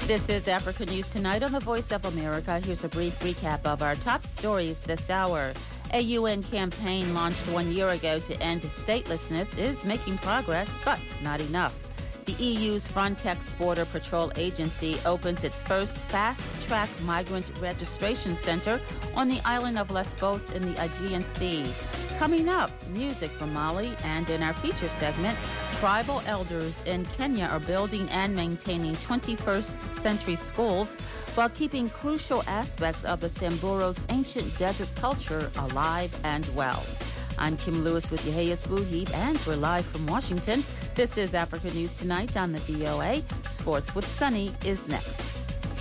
This is Africa News Tonight on the Voice of America. Here's a brief recap of our top stories this hour. A UN campaign launched 1 year ago to end statelessness is making progress, but not enough. The EU's Frontex Border Patrol Agency opens its first fast-track migrant registration center on the island of Lesbos in the Aegean Sea. Coming up, music from Mali, and in our feature segment, tribal elders in Kenya are building and maintaining 21st century schools while keeping crucial aspects of the Samburo's ancient desert culture alive and well. I'm Kim Lewis with Yahya Swooheeb, and we're live from Washington. This is Africa News Tonight on the VOA. Sports with Sunny is next.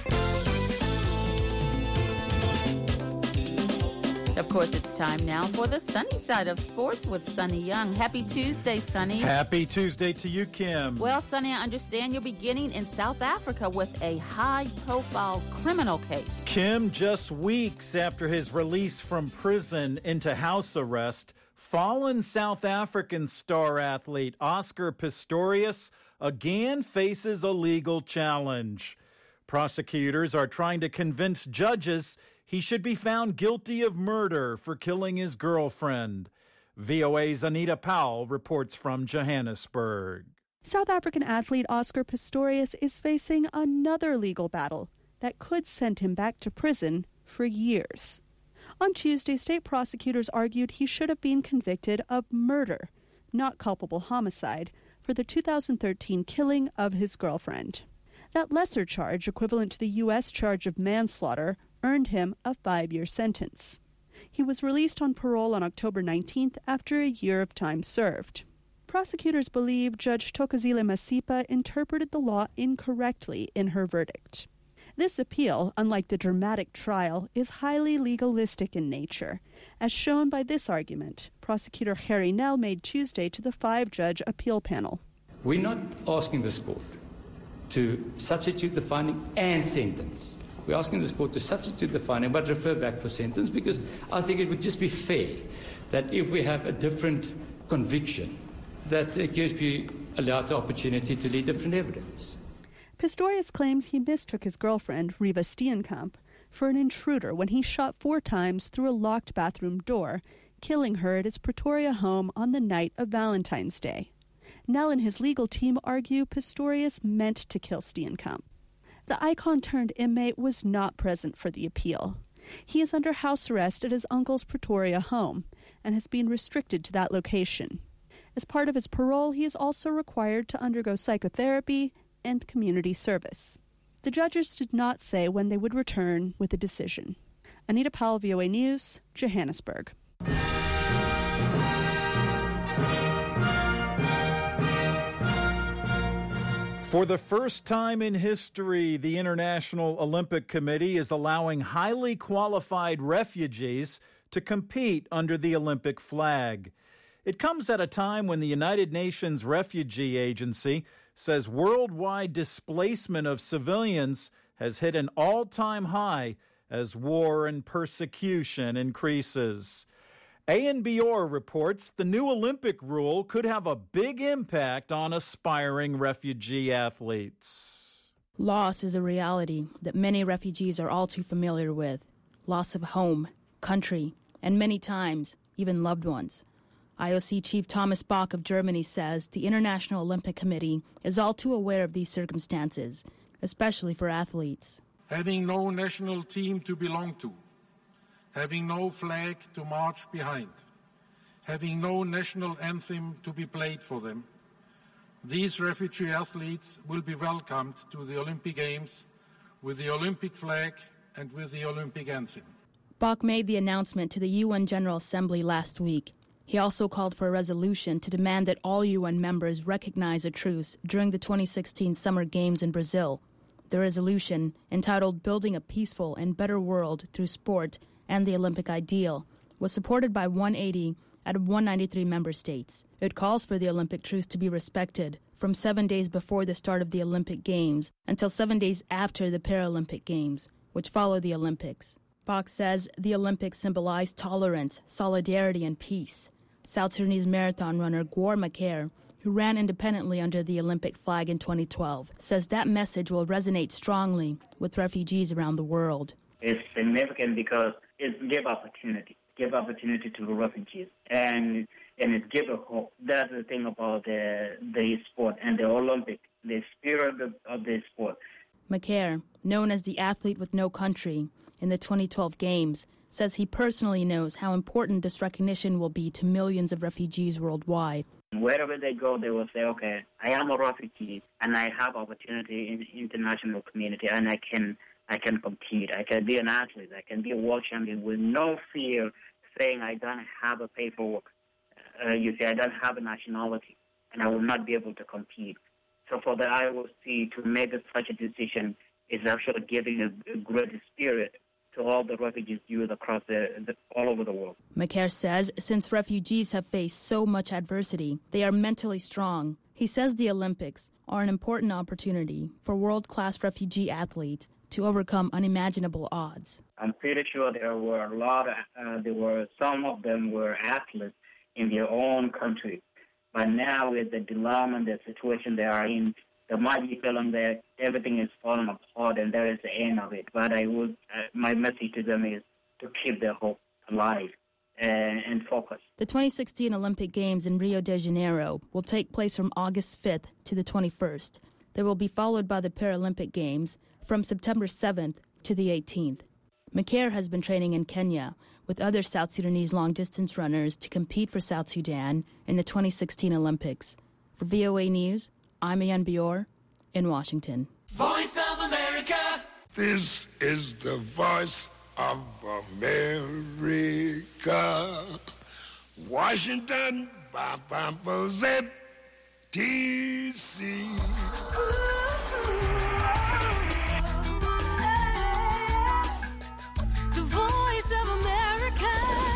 Of course, it's time now for the sunny side of sports with Sunny Young. Happy Tuesday, Sunny. Happy Tuesday to you, Kim. Well, Sunny, I understand you're beginning in South Africa with a high-profile criminal case. Kim, just weeks after his release from prison into house arrest, fallen South African star athlete Oscar Pistorius again faces a legal challenge. Prosecutors are trying to convince judges he should be found guilty of murder for killing his girlfriend. VOA's Anita Powell reports from Johannesburg. South African athlete Oscar Pistorius is facing another legal battle that could send him back to prison for years. On Tuesday, state prosecutors argued he should have been convicted of murder, not culpable homicide, for the 2013 killing of his girlfriend. That lesser charge, equivalent to the U.S. charge of manslaughter, earned him a 5-year sentence. He was released on parole on October 19th after a year of time served. Prosecutors believe Judge Thokozile Masipa interpreted the law incorrectly in her verdict. This appeal, unlike the dramatic trial, is highly legalistic in nature, as shown by this argument Prosecutor Harry Nell made Tuesday to the 5-judge appeal panel. We're not asking this court to substitute the finding and sentence. We're asking this court to substitute the finding but refer back for sentence, because I think it would just be fair that if we have a different conviction, that the accused be allowed the opportunity to lead different evidence. Pistorius claims he mistook his girlfriend, Riva Steenkamp, for an intruder when he shot 4 times through a locked bathroom door, killing her at his Pretoria home on the night of Valentine's Day. Nell and his legal team argue Pistorius meant to kill Steenkamp. The icon-turned-inmate was not present for the appeal. He is under house arrest at his uncle's Pretoria home and has been restricted to that location. As part of his parole, he is also required to undergo psychotherapy and community service. The judges did not say when they would return with a decision. Anita Powell, VOA News, Johannesburg. For the first time in history, the International Olympic Committee is allowing highly qualified refugees to compete under the Olympic flag. It comes at a time when the United Nations Refugee Agency says worldwide displacement of civilians has hit an all-time high as war and persecution increases. ANBR reports the new Olympic rule could have a big impact on aspiring refugee athletes. Loss is a reality that many refugees are all too familiar with. Loss of home, country, and many times, even loved ones. IOC Chief Thomas Bach of Germany says the International Olympic Committee is all too aware of these circumstances, especially for athletes. Having no national team to belong to, having no flag to march behind, having no national anthem to be played for them, these refugee athletes will be welcomed to the Olympic Games with the Olympic flag and with the Olympic anthem. Bach made the announcement to the UN General Assembly last week. He also called for a resolution to demand that all UN members recognize a truce during the 2016 Summer Games in Brazil. The resolution, entitled Building a Peaceful and Better World Through Sport and the Olympic Ideal, was supported by 180 out of 193 member states. It calls for the Olympic truce to be respected from 7 days before the start of the Olympic Games until 7 days after the Paralympic Games, which follow the Olympics. Bach says the Olympics symbolize tolerance, solidarity, and peace. South Sudanese marathon runner Gwar Maker who ran independently under the Olympic flag in 2012, says that message will resonate strongly with refugees around the world. It's significant because it gives opportunity to the refugees, and it gives a hope. That's the thing about the sport and the Olympic, the spirit of the sport. Macaire, known as the athlete with no country in the 2012 Games, says he personally knows how important this recognition will be to millions of refugees worldwide. Wherever they go, they will say, okay, I am a refugee and I have opportunity in the international community, and I can compete. I can be an athlete. I can be a world champion with no fear saying I don't have a paperwork. I don't have a nationality and I will not be able to compete. So for the IOC to make such a decision is actually giving a great spirit to all the refugees youth across all over the world. Macaire says since refugees have faced so much adversity, they are mentally strong. He says the Olympics are an important opportunity for world-class refugee athletes to overcome unimaginable odds. I'm pretty sure there were some of them were athletes in their own country. But now with the dilemma and the situation they are in, they might be feeling that everything is falling apart and there is the end of it. But my message to them is to keep their hope alive and focus. The 2016 Olympic Games in Rio de Janeiro will take place from August 5th to the 21st. They will be followed by the Paralympic Games from September 7th to the 18th. Macaire has been training in Kenya with other South Sudanese long-distance runners to compete for South Sudan in the 2016 Olympics. For VOA News, I'm Ian Bior in Washington. Voice of America. This is the voice of America. Washington, D.C. The Voice of America.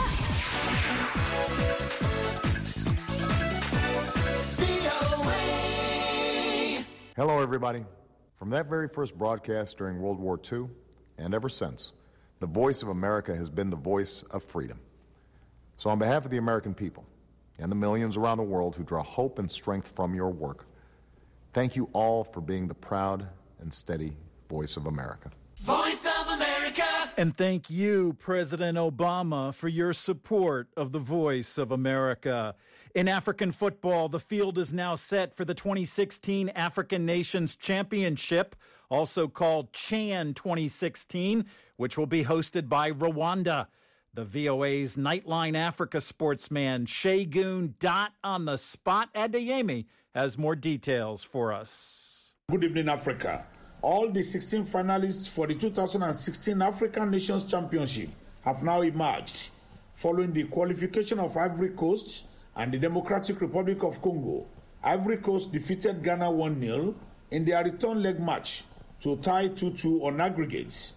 VOA. Hello, everybody. From that very first broadcast during World War II, and ever since, the Voice of America has been the voice of freedom. So on behalf of the American people and the millions around the world who draw hope and strength from your work, thank you all for being the proud and steady voice of America. Voice of America. And thank you, President Obama, for your support of the Voice of America. In African football, the field is now set for the 2016 African Nations Championship, also called CHAN 2016, which will be hosted by Rwanda. The VOA's Nightline Africa sportsman, Segun Dot on the Spot Adeyemi, has more details for us. Good evening, Africa. All the 16 finalists for the 2016 African Nations Championship have now emerged, following the qualification of Ivory Coast and the Democratic Republic of Congo. Ivory Coast defeated Ghana 1-0 in their return leg match to tie 2-2 on aggregates.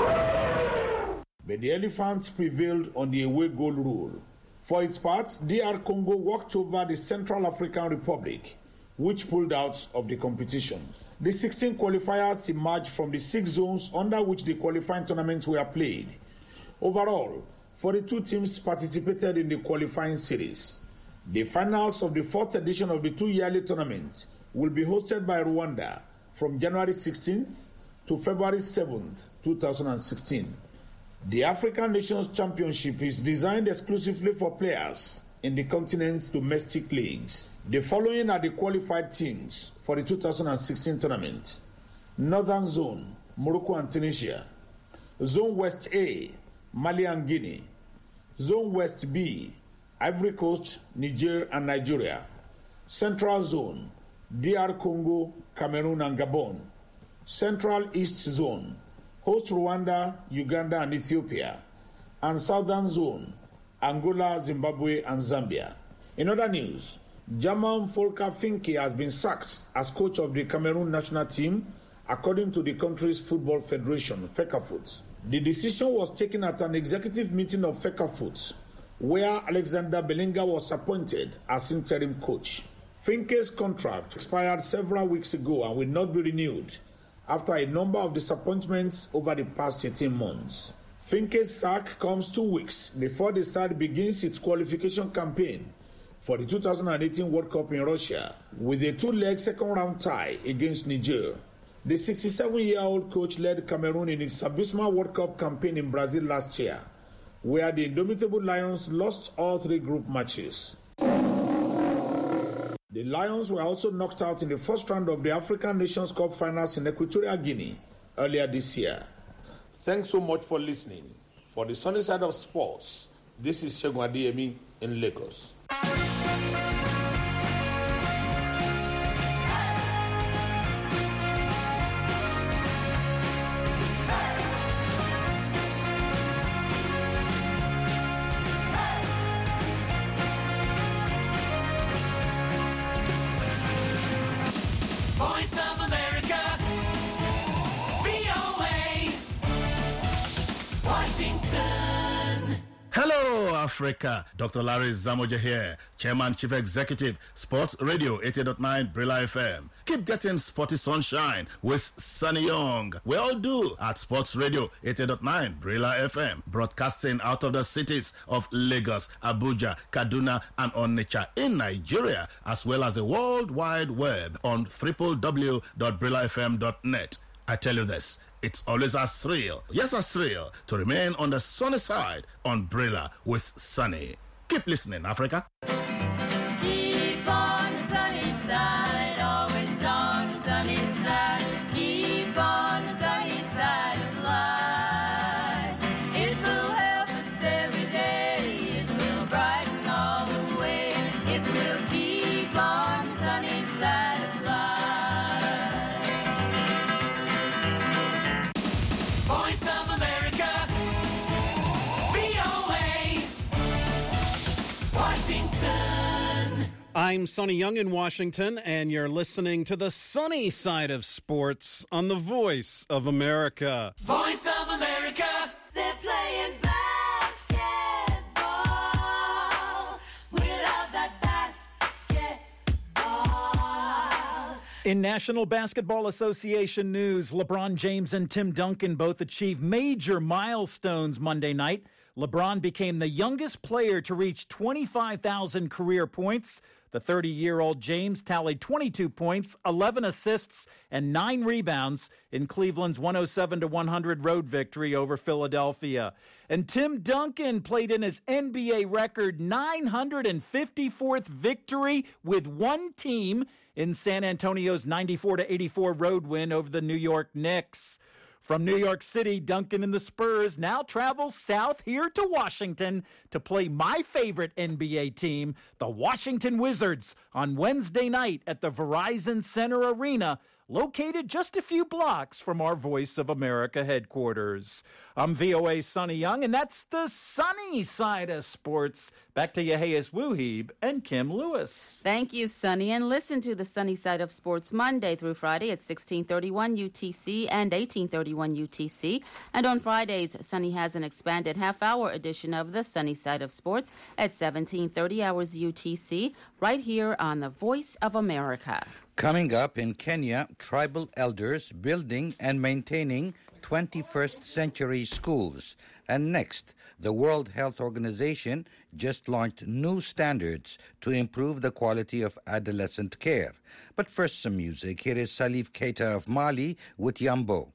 But the Elephants prevailed on the away goal rule. For its part, DR Congo walked over the Central African Republic, which pulled out of the competition. The 16 qualifiers emerged from the 6 zones under which the qualifying tournaments were played. Overall, 42 teams participated in the qualifying series. The finals of the 4th edition of the 2-yearly tournament will be hosted by Rwanda from January 16th to February 7th, 2016. The African Nations Championship is designed exclusively for players in the continent's domestic leagues. The following are the qualified teams for the 2016 tournament. Northern Zone, Morocco and Tunisia. Zone West A, Mali and Guinea. Zone West B, Ivory Coast, Niger and Nigeria. Central Zone, DR Congo, Cameroon and Gabon. Central East Zone, host Rwanda, Uganda and Ethiopia. And Southern Zone, Angola, Zimbabwe and Zambia. In other news, German Volker Finke has been sacked as coach of the Cameroon national team, according to the country's football federation, FECAFOOT. The decision was taken at an executive meeting of FECAFOOT, where Alexander Belinga was appointed as interim coach. Finke's contract expired several weeks ago and will not be renewed after a number of disappointments over the past 18 months. Finke's sack comes 2 weeks before the side begins its qualification campaign for the 2018 World Cup in Russia with a two-leg second-round tie against Niger. The 67-year-old coach led Cameroon in its abysmal World Cup campaign in Brazil last year, where the indomitable Lions lost all three group matches. The Lions were also knocked out in the first round of the African Nations Cup finals in Equatorial Guinea earlier this year. Thanks so much for listening. For the sunny side of sports, this is Segun Adeyemi in Lagos. Voice of America, VOA, Washington. Hello, Africa. Dr. Larry Zamoja here, Chairman, Chief Executive, Sports Radio 80.9 Brilla FM. Keep getting sporty sunshine with Sunny Young. We all do at Sports Radio 80.9 Brilla FM, broadcasting out of the cities of Lagos, Abuja, Kaduna, and Onitsha in Nigeria, as well as the World Wide Web on www.brillafm.net. I tell you this, it's always a thrill, yes, a thrill, to remain on the sunny side on Brilla with Sunny. Keep listening, Africa. Keep on the sunny side, always on the sunny side. Keep on the sunny side of life. It will help us every day. It will brighten all the way. It will keep on the sunny side of life. Voice of America, VOA, Washington. I'm Sonny Young in Washington, and you're listening to the sunny side of sports on the Voice of America. Voice of America, They're playing basketball without that basketball. In National Basketball Association news, LeBron James and Tim Duncan both achieved major milestones Monday night. LeBron became the youngest player to reach 25,000 career points. The 30-year-old James tallied 22 points, 11 assists, and 9 rebounds in Cleveland's 107-100 road victory over Philadelphia. And Tim Duncan played in his NBA record 954th victory with one team in San Antonio's 94-84 road win over the New York Knicks. From New York City, Duncan and the Spurs now travel south here to Washington to play my favorite NBA team, the Washington Wizards, on Wednesday night at the Verizon Center Arena, located just a few blocks from our Voice of America headquarters. I'm VOA Sonny Young, and that's the sunny side of sports. Back to Yehias Wuhib and Kim Lewis. Thank you, Sonny. And listen to the sunny side of sports Monday through Friday at 1631 UTC and 1831 UTC. And on Fridays, Sonny has an expanded half-hour edition of the sunny side of sports at 1730 hours UTC, right here on the Voice of America. Coming up in Kenya, tribal elders building and maintaining 21st century schools. And next, the World Health Organization just launched new standards to improve the quality of adolescent care. But first, some music. Here is Salif Keita of Mali with Yambo.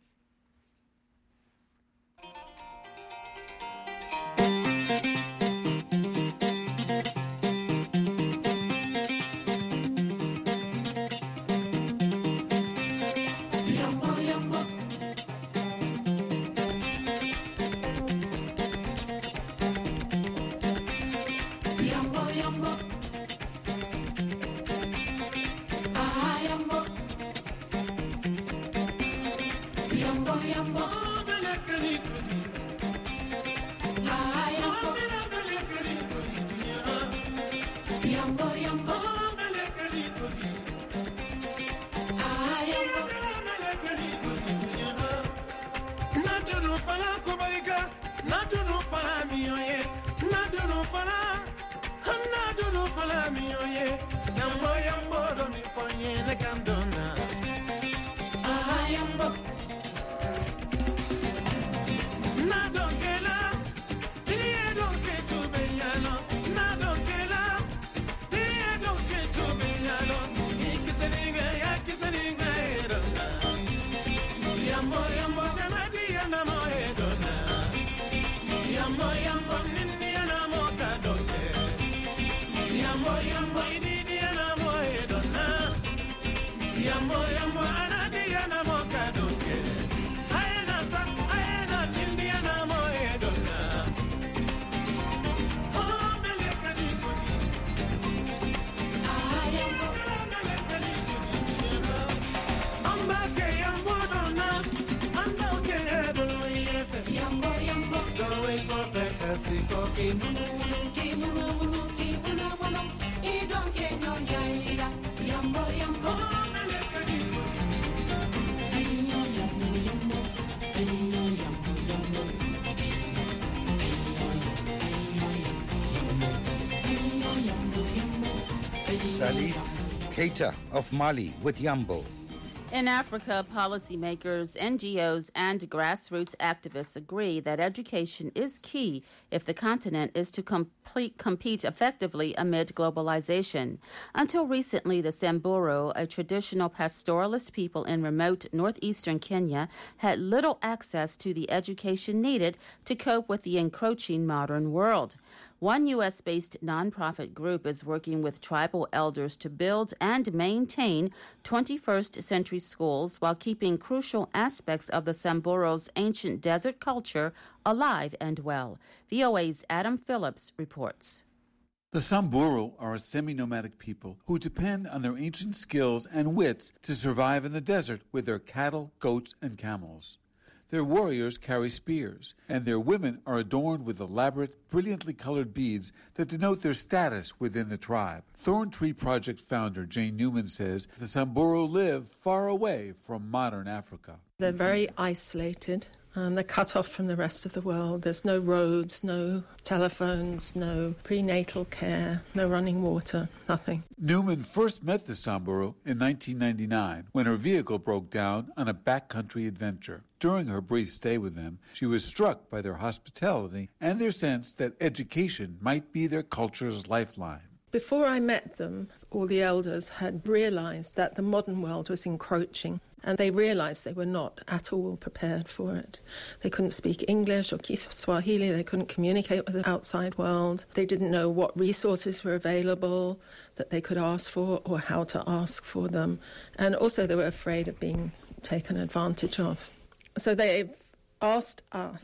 Salif Keita of Mali with Yambo. In Africa, policymakers, NGOs, and grassroots activists agree that education is key if the continent is to compete effectively amid globalization. Until recently, the Samburu, a traditional pastoralist people in remote northeastern Kenya, had little access to the education needed to cope with the encroaching modern world. One U.S.-based nonprofit group is working with tribal elders to build and maintain 21st century schools while keeping crucial aspects of the Samburu's ancient desert culture alive and well. VOA's Adam Phillips reports. The Samburu are a semi-nomadic people who depend on their ancient skills and wits to survive in the desert with their cattle, goats, and camels. Their warriors carry spears, and their women are adorned with elaborate, brilliantly colored beads that denote their status within the tribe. Thorn Tree Project founder Jane Newman says the Samburu live far away from modern Africa. They're very isolated. They're cut off from the rest of the world. There's no roads, no telephones, no prenatal care, no running water, nothing. Newman first met the Samburu in 1999 when her vehicle broke down on a backcountry adventure. During her brief stay with them, she was struck by their hospitality and their sense that education might be their culture's lifeline. Before I met them, all the elders had realized that the modern world was encroaching, and they realized they were not at all prepared for it. They couldn't speak English or Kiswahili, they couldn't communicate with the outside world. They didn't know what resources were available that they could ask for or how to ask for them. And also they were afraid of being taken advantage of. So they asked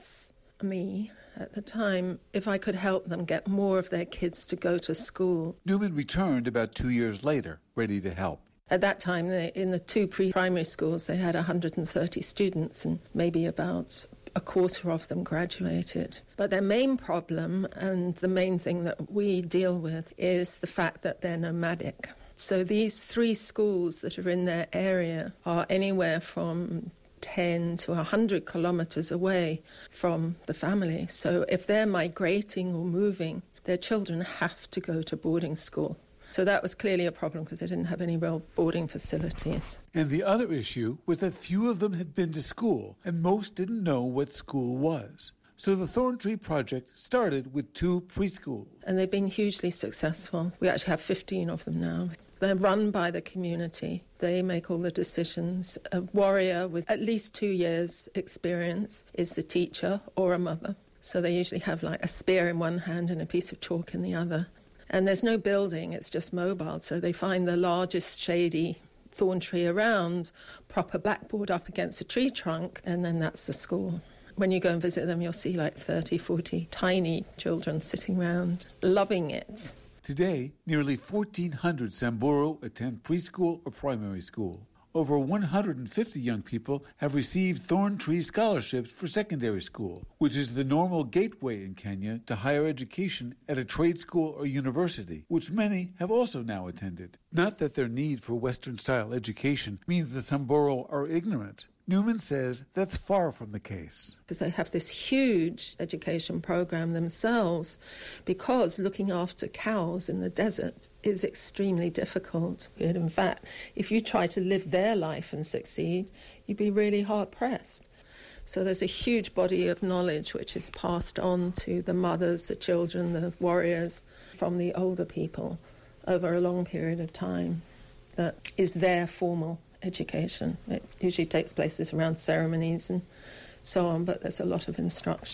me at the time, if I could help them get more of their kids to go to school. Newman returned about 2 years later, ready to help. At that time, in the two pre-primary schools, they had 130 students, and maybe about a quarter of them graduated. But their main problem, and the main thing that we deal with, is the fact that they're nomadic. So these three schools that are in their area are anywhere from 10 to 100 kilometers away from the family. So if they're migrating or moving, their children have to go to boarding school. So that was clearly a problem because they didn't have any real boarding facilities. And the other issue was that few of them had been to school, and most didn't know what school was. So the Thorn Tree Project started with 2 preschools. And they've been hugely successful. We actually have 15 of them now. They're run by the community. They make all the decisions. A warrior with at least 2 years' experience is the teacher or a mother. So they usually have like a spear in one hand and a piece of chalk in the other. And there's no building, it's just mobile. So they find the largest shady thorn tree around, prop a blackboard up against a tree trunk, and then that's the school. When you go and visit them, you'll see like 30, 40 tiny children sitting around, loving it. Today, nearly 1,400 Samburu attend preschool or primary school. Over 150 young people have received Thorn Tree scholarships for secondary school, which is the normal gateway in Kenya to higher education at a trade school or university, which many have also now attended. Not that their need for Western-style education means the Samburu are ignorant. Newman says that's far from the case. Because they have this huge education program themselves, because looking after cows in the desert is extremely difficult. And in fact, if you try to live their life and succeed, you'd be really hard-pressed. So there's a huge body of knowledge which is passed on to the mothers, the children, the warriors from the older people over a long period of time that is their formal education. It usually takes place around ceremonies and so on, but there's a lot of instruction.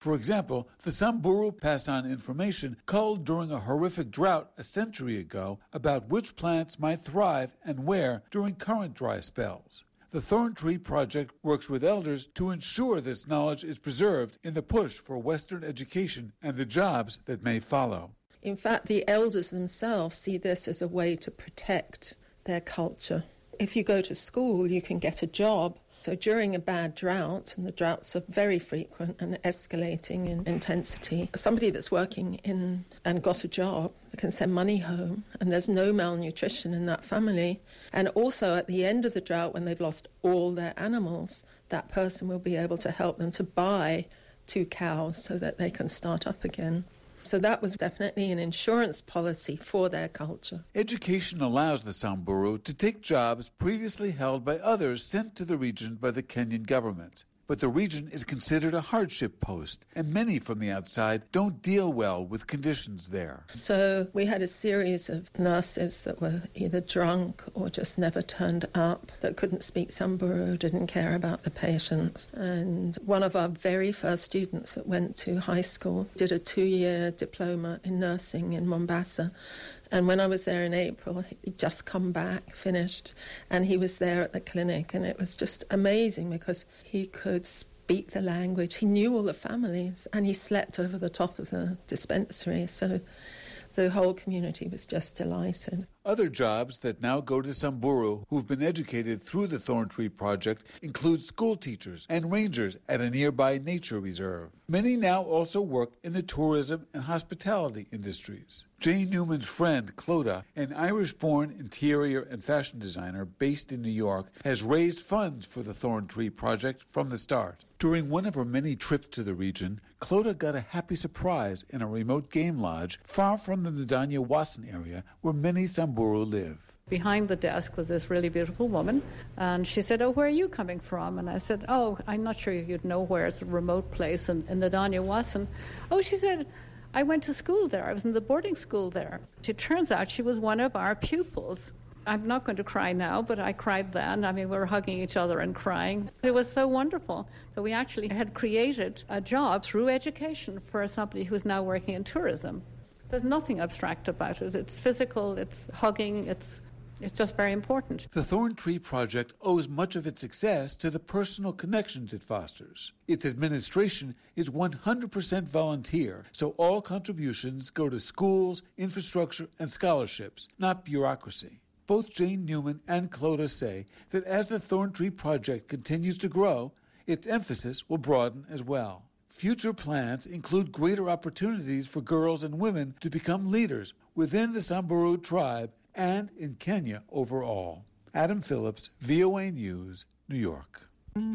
For example, the Samburu pass on information culled during a horrific drought a century ago about which plants might thrive and where during current dry spells. The Thorn Tree Project works with elders to ensure this knowledge is preserved in the push for Western education and the jobs that may follow. In fact, the elders themselves see this as a way to protect their culture. If you go to school, you can get a job. So during a bad drought, and the droughts are very frequent and escalating in intensity, somebody that's working in and got a job can send money home, and there's no malnutrition in that family. And also at the end of the drought, when they've lost all their animals, that person will be able to help them to buy 2 cows so that they can start up again. So that was definitely an insurance policy for their culture. Education allows the Samburu to take jobs previously held by others sent to the region by the Kenyan government. But the region is considered a hardship post, and many from the outside don't deal well with conditions there. So we had a series of nurses that were either drunk or just never turned up, that couldn't speak Samburu, didn't care about the patients. And one of our very first students that went to high school did a 2-year diploma in nursing in Mombasa. And when I was there in April, he'd just come back, finished, and he was there at the clinic, and it was just amazing because he could speak the language, he knew all the families, and he slept over the top of the dispensary, so the whole community was just delighted. Other jobs that now go to Samburu who've been educated through the Thorn Tree Project include school teachers and rangers at a nearby nature reserve. Many now also work in the tourism and hospitality industries. Jane Newman's friend, Clodagh, an Irish-born interior and fashion designer based in New York, has raised funds for the Thorn Tree Project from the start. During one of her many trips to the region, Clodagh got a happy surprise in a remote game lodge far from the Ndanya Wasan area where many Samburu live. Behind the desk was this really beautiful woman, and she said, "Oh, where are you coming from?" And I said, "Oh, I'm not sure you'd know where. It's a remote place in Ndanya Wasan." "Oh," she said, "I went to school there. I was in the boarding school there." It turns out she was one of our pupils. I'm not going to cry now, but I cried then. I mean, we were hugging each other and crying. It was so wonderful that we actually had created a job through education for somebody who's now working in tourism. There's nothing abstract about it. It's physical, it's hugging, it's just very important. The Thorn Tree Project owes much of its success to the personal connections it fosters. Its administration is 100% volunteer, so all contributions go to schools, infrastructure, and scholarships, not bureaucracy. Both Jane Newman and Clodagh say that as the Thorn Tree Project continues to grow, its emphasis will broaden as well. Future plans include greater opportunities for girls and women to become leaders within the Samburu tribe and in Kenya overall. Adam Phillips, VOA News, New York.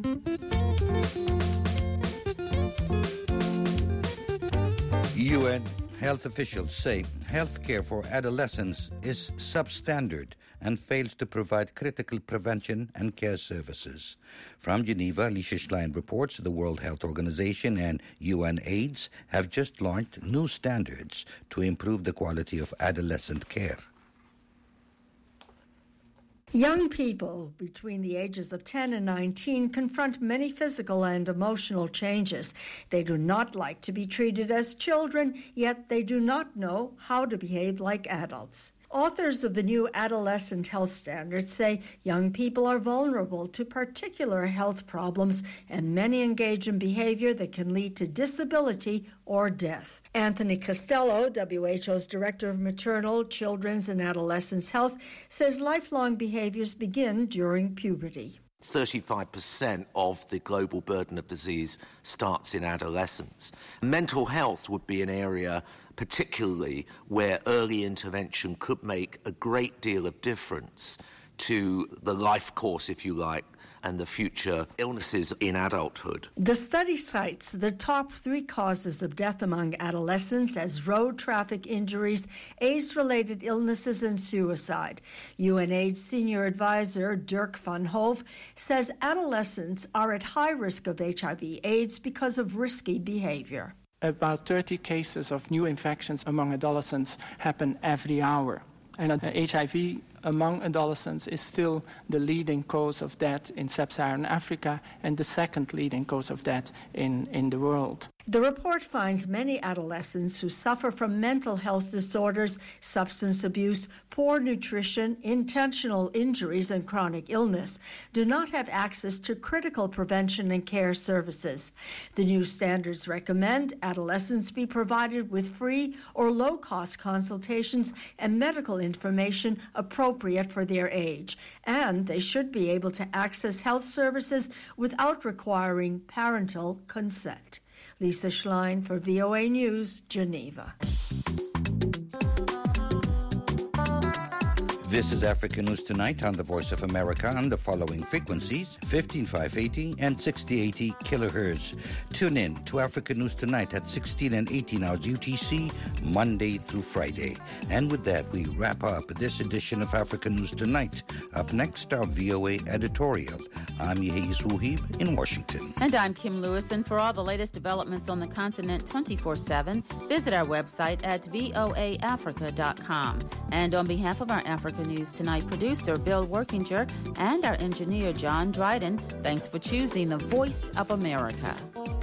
UN health officials say health care for adolescents is substandard and fails to provide critical prevention and care services. From Geneva, Alicia Schlein reports the World Health Organization and UNAIDS have just launched new standards to improve the quality of adolescent care. Young people between the ages of 10 and 19 confront many physical and emotional changes. They do not like to be treated as children, yet they do not know how to behave like adults. Authors of the new adolescent health standards say young people are vulnerable to particular health problems, and many engage in behavior that can lead to disability or death. Anthony Costello, WHO's Director of Maternal, Children's and Adolescents Health, says lifelong behaviors begin during puberty. 35% of the global burden of disease starts in adolescence. Mental health would be an area particularly where early intervention could make a great deal of difference to the life course, if you like, and the future illnesses in adulthood. The study cites the top 3 causes of death among adolescents as road traffic injuries, AIDS-related illnesses, and suicide. UNAIDS Senior Advisor Dirk van Hove says adolescents are at high risk of HIV/AIDS because of risky behavior. About 30 cases of new infections among adolescents happen every hour. And HIV among adolescents is still the leading cause of death in sub-Saharan Africa and the second leading cause of death in the world. The report finds many adolescents who suffer from mental health disorders, substance abuse, poor nutrition, intentional injuries, and chronic illness do not have access to critical prevention and care services. The new standards recommend adolescents be provided with free or low-cost consultations and medical information appropriate for their age, and they should be able to access health services without requiring parental consent. Lisa Schlein for VOA News, Geneva. This is Africa News Tonight on the Voice of America on the following frequencies, 15580 and 6080 kilohertz. Tune in to Africa News Tonight at 16 and 18 hours UTC, Monday through Friday. And with that, we wrap up this edition of Africa News Tonight. Up next, our VOA editorial. I'm Yehiz Wuhib in Washington. And I'm Kim Lewis, and for all the latest developments on the continent 24/7, visit our website at voaafrica.com. And on behalf of our Africa News Tonight producer Bill Workinger and our engineer John Dryden, thanks for choosing the Voice of America.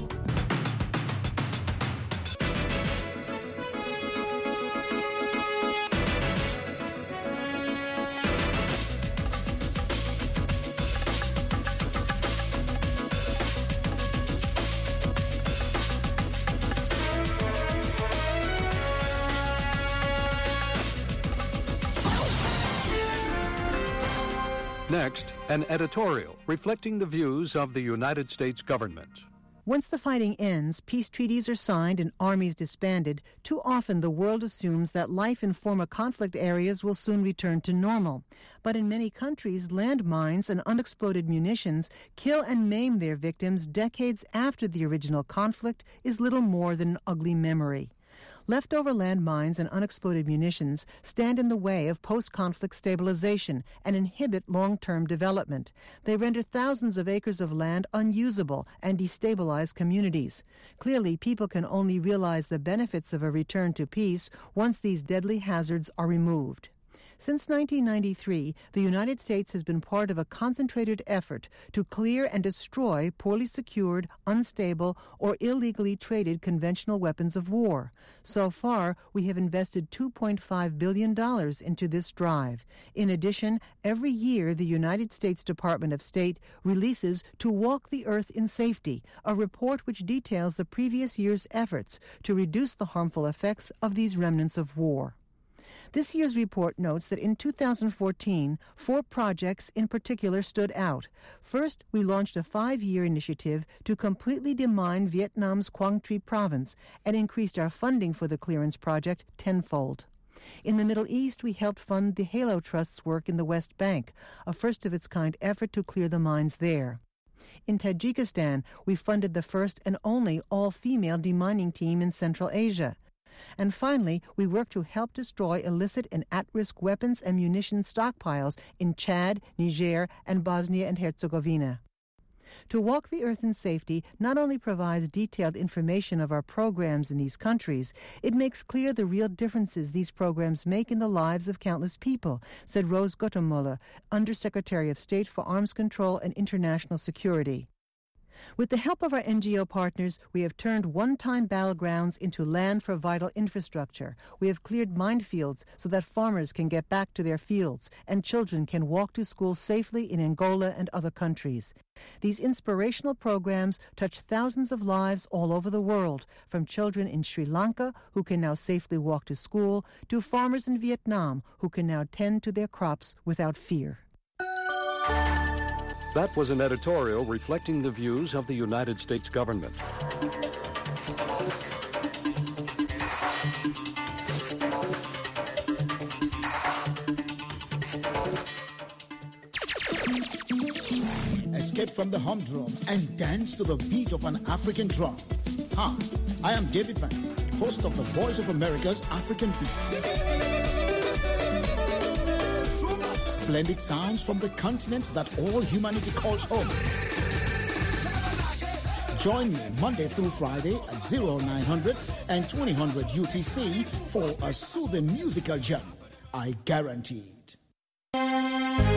Next, an editorial reflecting the views of the United States government. Once the fighting ends, peace treaties are signed and armies disbanded, too often the world assumes that life in former conflict areas will soon return to normal. But in many countries, landmines and unexploded munitions kill and maim their victims decades after the original conflict is little more than an ugly memory. Leftover landmines and unexploded munitions stand in the way of post-conflict stabilization and inhibit long-term development. They render thousands of acres of land unusable and destabilize communities. Clearly, people can only realize the benefits of a return to peace once these deadly hazards are removed. Since 1993, the United States has been part of a concentrated effort to clear and destroy poorly secured, unstable, or illegally traded conventional weapons of war. So far, we have invested $2.5 billion into this drive. In addition, every year the United States Department of State releases To Walk the Earth in Safety, a report which details the previous year's efforts to reduce the harmful effects of these remnants of war. This year's report notes that in 2014, 4 projects in particular stood out. First, we launched a 5-year initiative to completely demine Vietnam's Quang Tri province and increased our funding for the clearance project tenfold. In the Middle East, we helped fund the Halo Trust's work in the West Bank, a first-of-its-kind effort to clear the mines there. In Tajikistan, we funded the first and only all-female demining team in Central Asia. And finally, we work to help destroy illicit and at-risk weapons and munitions stockpiles in Chad, Niger, and Bosnia and Herzegovina. To Walk the Earth in Safety not only provides detailed information of our programs in these countries, it makes clear the real differences these programs make in the lives of countless people, said Rose Gottemoeller, Undersecretary of State for Arms Control and International Security. With the help of our NGO partners, we have turned one-time battlegrounds into land for vital infrastructure. We have cleared minefields so that farmers can get back to their fields and children can walk to school safely in Angola and other countries. These inspirational programs touch thousands of lives all over the world, from children in Sri Lanka who can now safely walk to school to farmers in Vietnam who can now tend to their crops without fear. That was an editorial reflecting the views of the United States government. Escape from the humdrum and dance to the beat of an African drum. Hi, I am David Van, host of the Voice of America's African Beat. Splendid sounds from the continent that all humanity calls home. Join me Monday through Friday at 0900 and 2000 UTC for a soothing musical jam. I guarantee